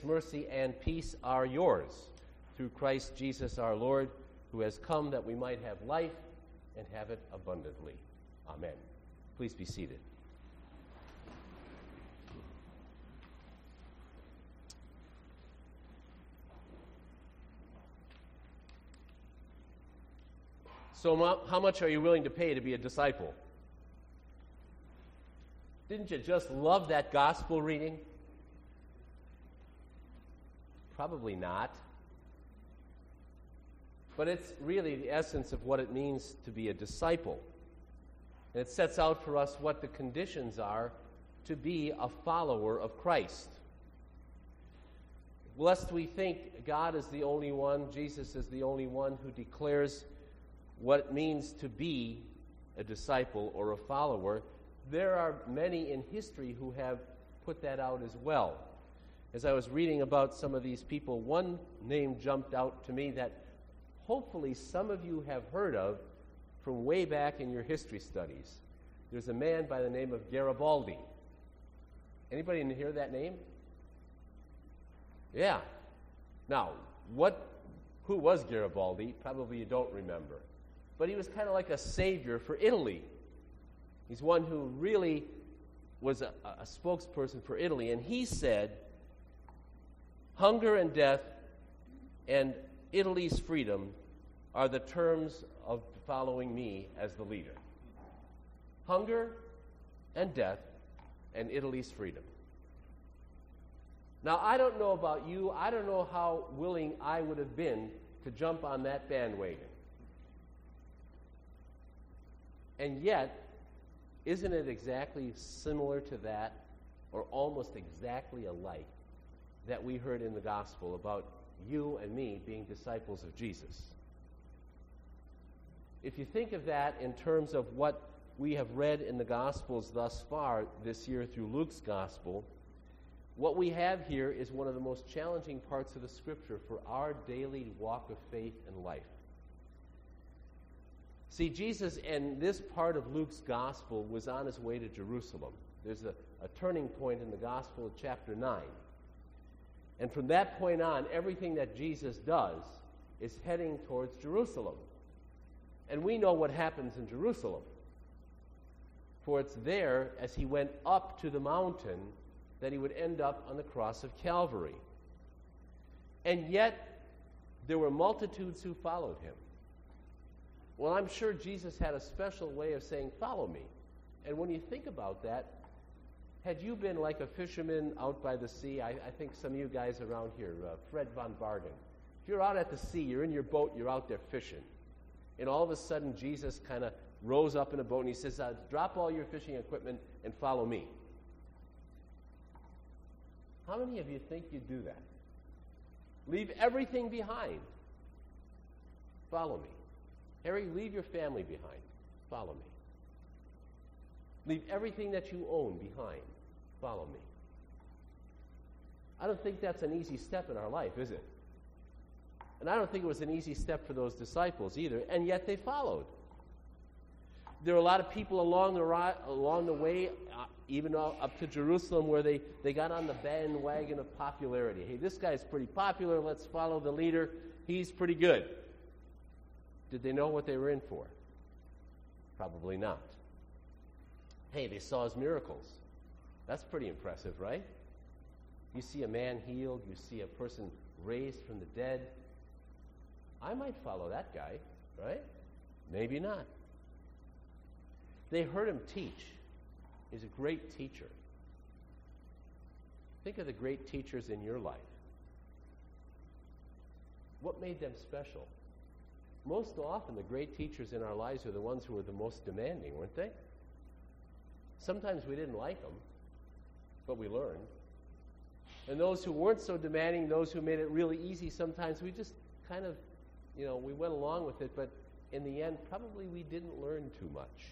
Mercy and peace are yours through Christ Jesus our Lord, who has come that we might have life and have it abundantly. Amen. Please be seated. So how much are you willing to pay to be a disciple? Didn't you just love that gospel reading? Probably not. But it's really the essence of what it means to be a disciple. And it sets out for us what the conditions are to be a follower of Christ. Lest we think God is the only one, Jesus is the only one who declares what it means to be a disciple or a follower, there are many in history who have put that out as well. As I was reading about some of these people, one name jumped out to me that hopefully some of you have heard of from way back in your history studies. There's a man by the name of Garibaldi. Anybody hear that name? Yeah. Now, who was Garibaldi? Probably you don't remember. But he was kind of like a savior for Italy. He's one who really was a spokesperson for Italy. And he said, hunger and death and Italy's freedom are the terms of following me as the leader. Hunger and death and Italy's freedom. Now, I don't know about you. I don't know how willing I would have been to jump on that bandwagon. And yet, isn't it exactly similar to that, or almost exactly alike, that we heard in the gospel about you and me being disciples of Jesus? If you think of that in terms of what we have read in the Gospels thus far this year through Luke's Gospel, what we have here is one of the most challenging parts of the Scripture for our daily walk of faith and life. See, Jesus, in this part of Luke's Gospel, was on his way to Jerusalem. There's a turning point in the Gospel of chapter 9. And from that point on, everything that Jesus does is heading towards Jerusalem. And we know what happens in Jerusalem. For it's there, as he went up to the mountain, that he would end up on the cross of Calvary. And yet, there were multitudes who followed him. Well, I'm sure Jesus had a special way of saying, follow me. And when you think about that, had you been like a fisherman out by the sea, I think some of you guys around here, Fred Von Bargen, if you're out at the sea, you're in your boat, you're out there fishing, and all of a sudden Jesus kind of rose up in a boat and he says, drop all your fishing equipment and follow me. How many of you think you'd do that? Leave everything behind. Follow me. Harry, leave your family behind. Follow me. Leave everything that you own behind. Follow me. I don't think that's an easy step in our life, is it? And I don't think it was an easy step for those disciples either, and yet they followed. There were a lot of people along the way, even up to Jerusalem, where they got on the bandwagon of popularity. Hey, this guy's pretty popular. Let's follow the leader. He's pretty good. Did they know what they were in for? Probably not. Hey, they saw his miracles. That's pretty impressive, right? You see a man healed. You see a person raised from the dead. I might follow that guy, right? Maybe not. They heard him teach. He's a great teacher. Think of the great teachers in your life. What made them special? Most often, the great teachers in our lives are the ones who were the most demanding, weren't they? Sometimes we didn't like them, but we learned. And those who weren't so demanding, those who made it really easy, sometimes we just kind of, we went along with it, but in the end, probably we didn't learn too much.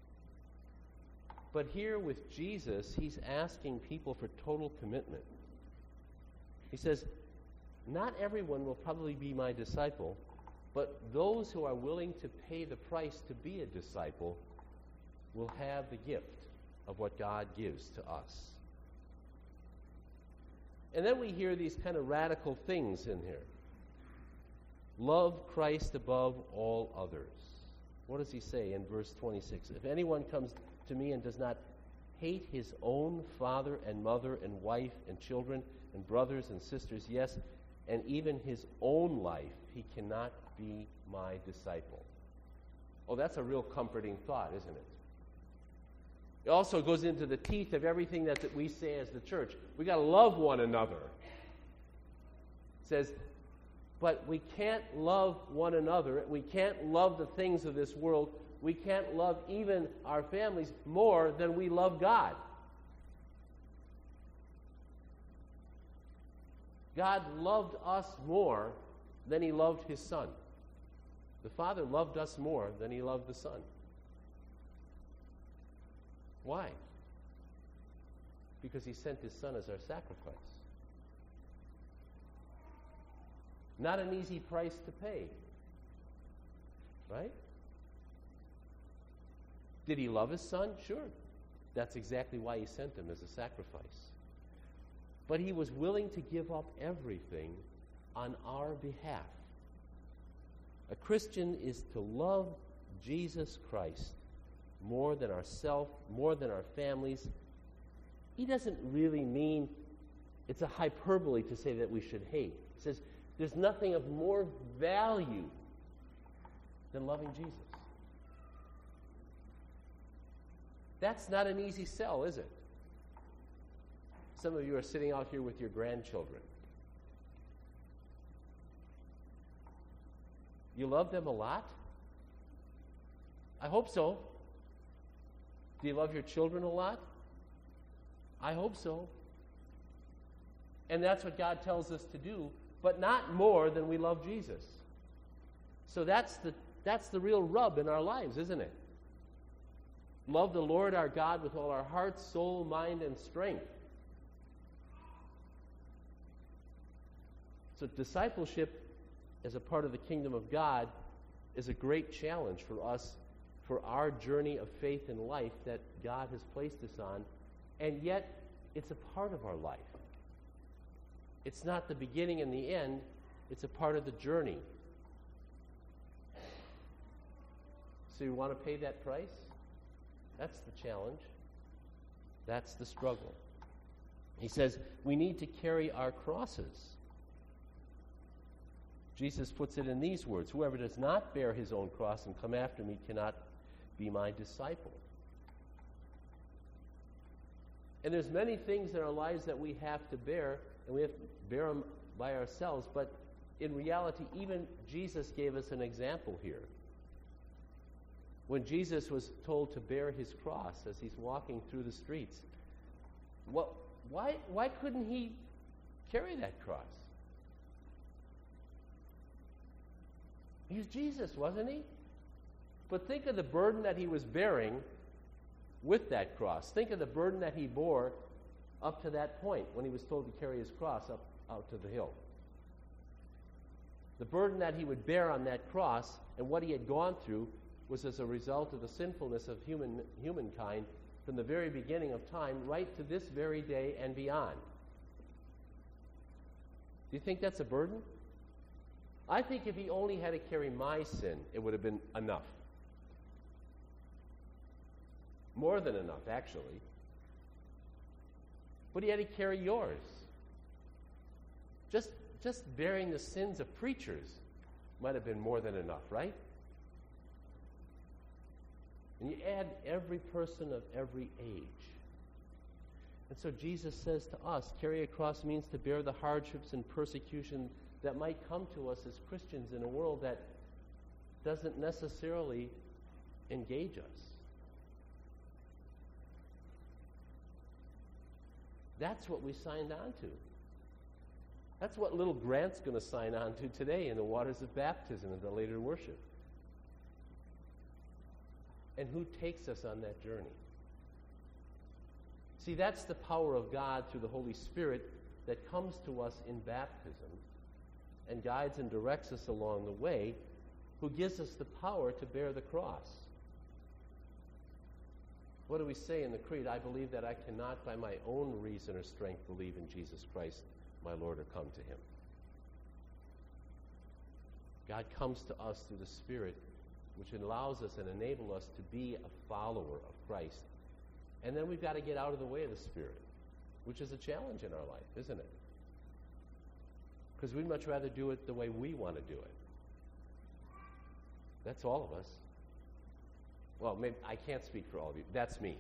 But here with Jesus, he's asking people for total commitment. He says, not everyone will probably be my disciple, but those who are willing to pay the price to be a disciple will have the gift of what God gives to us. And then we hear these kind of radical things in here. Love Christ above all others. What does he say in verse 26? If anyone comes to me and does not hate his own father and mother and wife and children and brothers and sisters, yes, and even his own life, he cannot be my disciple. Oh, that's a real comforting thought, isn't it? It also goes into the teeth of everything that we say as the church. We got to love one another. It says, but we can't love one another. We can't love the things of this world. We can't love even our families more than we love God. God loved us more than he loved his Son. The Father loved us more than he loved the Son. Why? Because he sent his Son as our sacrifice. Not an easy price to pay. Right? Did he love his Son? Sure. That's exactly why he sent him as a sacrifice. But he was willing to give up everything on our behalf. A Christian is to love Jesus Christ more than ourselves, more than our families. He doesn't really mean, it's a hyperbole to say that we should hate. He says, there's nothing of more value than loving Jesus. That's not an easy sell, is it? Some of you are sitting out here with your grandchildren. You love them a lot? I hope so. Do you love your children a lot? I hope so. And that's what God tells us to do, but not more than we love Jesus. So that's the real rub in our lives, isn't it? Love the Lord our God with all our heart, soul, mind, and strength. So discipleship as a part of the kingdom of God is a great challenge for us, for our journey of faith in life that God has placed us on, and yet it's a part of our life. It's not the beginning and the end, it's a part of the journey. So you want to pay that price? That's the challenge. That's the struggle. He says we need to carry our crosses. Jesus puts it in these words, whoever does not bear his own cross and come after me cannot be my disciple. And there's many things in our lives that we have to bear, and we have to bear them by ourselves, but in reality, even Jesus gave us an example here. When Jesus was told to bear his cross as he's walking through the streets, why couldn't he carry that cross? He's Jesus, wasn't he? But think of the burden that he was bearing with that cross. Think of the burden that he bore up to that point when he was told to carry his cross up out to the hill. The burden that he would bear on that cross and what he had gone through was as a result of the sinfulness of humankind from the very beginning of time right to this very day and beyond. Do you think that's a burden? I think if he only had to carry my sin, it would have been enough. More than enough, actually. But he had to carry yours. Just bearing the sins of preachers might have been more than enough, right? And you add every person of every age. And so Jesus says to us, carry a cross means to bear the hardships and persecution that might come to us as Christians in a world that doesn't necessarily engage us. That's what we signed on to. That's what little Grant's going to sign on to today in the waters of baptism and the later worship. And who takes us on that journey? See, that's the power of God through the Holy Spirit that comes to us in baptism and guides and directs us along the way, who gives us the power to bear the cross. What do we say in the Creed? I believe that I cannot by my own reason or strength believe in Jesus Christ, my Lord, or come to him. God comes to us through the Spirit, which allows us and enables us to be a follower of Christ. And then we've got to get out of the way of the Spirit, which is a challenge in our life, isn't it? Because we'd much rather do it the way we want to do it. That's all of us. Well, maybe I can't speak for all of you. That's me.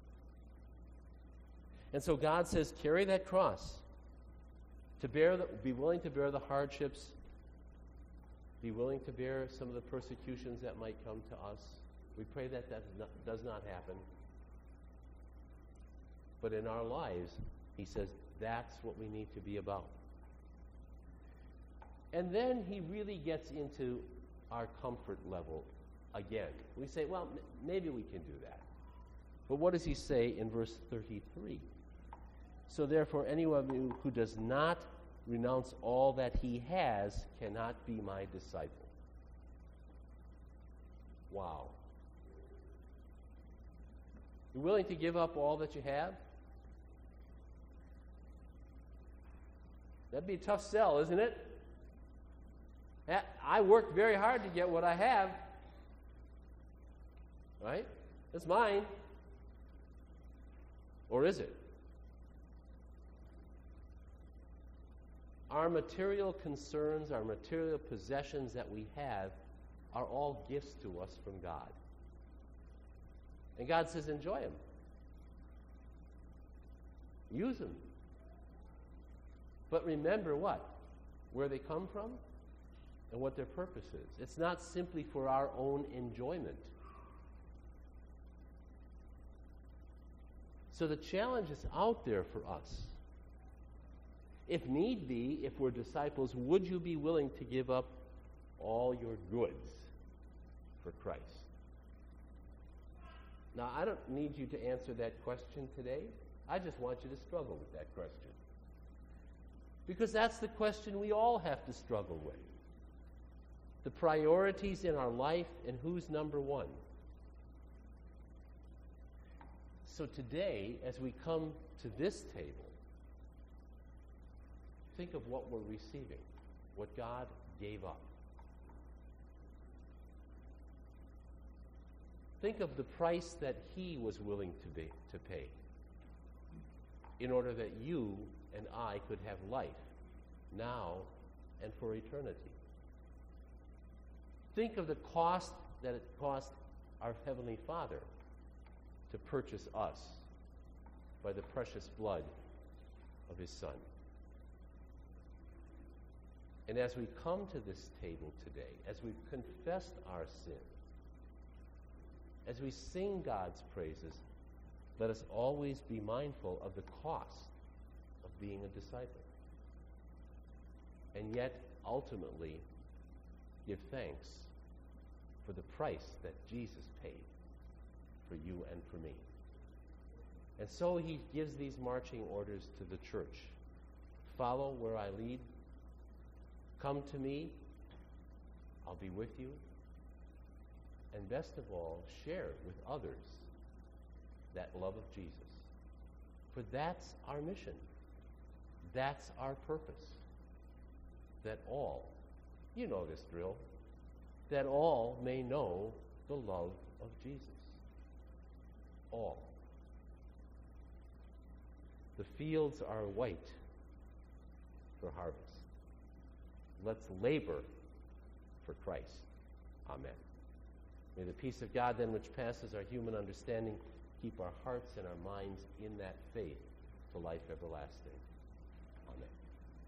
And so God says, carry that cross. Be willing to bear the hardships. Be willing to bear some of the persecutions that might come to us. We pray that does not happen. But in our lives, he says, that's what we need to be about. And then he really gets into our comfort level again. We say, well, maybe we can do that. But what does he say in verse 33? So therefore, anyone of you who does not renounce all that he has cannot be my disciple. Wow. You're willing to give up all that you have? That'd be a tough sell, isn't it? I worked very hard to get what I have. Right? It's mine. Or is it? Our material concerns, our material possessions that we have are all gifts to us from God. And God says, enjoy them. Use them. But remember what? Where they come from and what their purpose is. It's not simply for our own enjoyment. So the challenge is out there for us. If need be, if we're disciples, would you be willing to give up all your goods for Christ? Now, I don't need you to answer that question today. I just want you to struggle with that question. Because that's the question we all have to struggle with. The priorities in our life and who's number one. So today, as we come to this table, think of what we're receiving, what God gave up. Think of the price that he was willing to pay in order that you and I could have life now and for eternity. Think of the cost that it cost our Heavenly Father to purchase us by the precious blood of his Son. And as we come to this table today, as we've confessed our sin, as we sing God's praises, let us always be mindful of the cost of being a disciple. And yet, ultimately, give thanks for the price that Jesus paid for you and for me. And so he gives these marching orders to the church. Follow where I lead. Come to me. I'll be with you. And best of all, share with others that love of Jesus. For that's our mission. That's our purpose. That all, you know this drill, that all may know the love of Jesus. All. The fields are white for harvest. Let's labor for Christ. Amen. May the peace of God then, which passes our human understanding, keep our hearts and our minds in that faith to life everlasting. Amen.